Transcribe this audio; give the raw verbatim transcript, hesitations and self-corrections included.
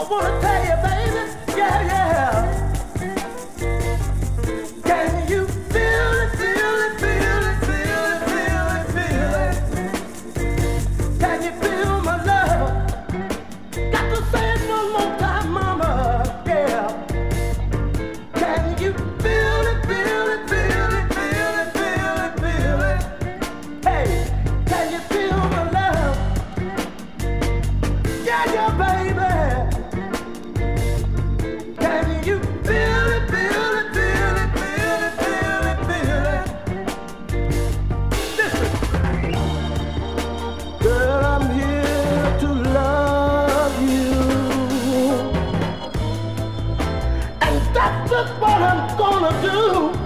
wanna tell you, baby, yeah, yeah. Can you feel it, feel it, feel it, feel it, feel it, feel it? Can you feel my love? Got to say it one more time, mama, yeah. Can you feel it, feel it, feel it, feel it, feel it, feel it? Hey, can you feel my love? Yeah, yeah, baby. Can you feel it, feel it, feel it, feel it, feel it, feel it? Listen, girl, I'm here to love you, and that's just what I'm gonna do.